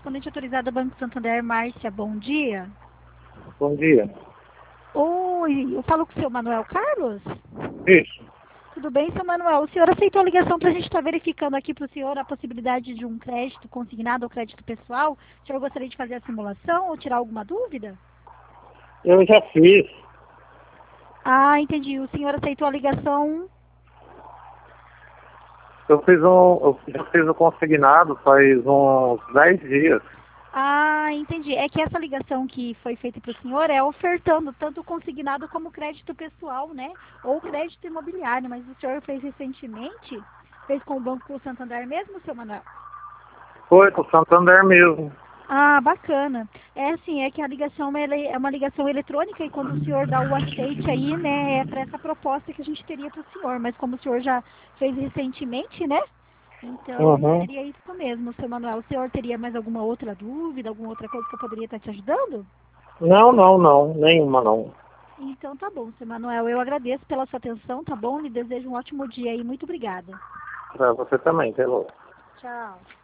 correspondente autorizada do Banco Santander, Márcia, bom dia. Bom dia. Oi, eu falo com o seu Manuel Carlos? Isso. Tudo bem, seu Manuel? O senhor aceitou a ligação para a gente estar verificando aqui para o senhor a possibilidade de um crédito consignado ou crédito pessoal? O senhor gostaria de fazer a simulação ou tirar alguma dúvida? Eu já fiz. Ah, entendi. O senhor aceitou a ligação. Eu já fiz o consignado faz uns 10 dias. Ah, entendi. É que essa ligação que foi feita para o senhor é ofertando tanto o consignado como crédito pessoal, né? Ou crédito imobiliário, mas o senhor fez recentemente? Fez com o Banco Santander mesmo, seu Manuel? Foi com o Santander mesmo. Ah, bacana. É assim, é que a ligação é uma ligação eletrônica e quando o senhor dá o aceite aí, né, é para essa proposta que a gente teria para o senhor. Mas como o senhor já fez recentemente, né? Então, Uhum. seria isso mesmo, seu Manuel. O senhor teria mais alguma outra dúvida, alguma outra coisa que eu poderia estar te ajudando? Não. Nenhuma não. Então tá bom, seu Manuel. Eu agradeço pela sua atenção, tá bom? Lhe desejo um ótimo dia e muito obrigada. Pra você também, Hello. Tchau.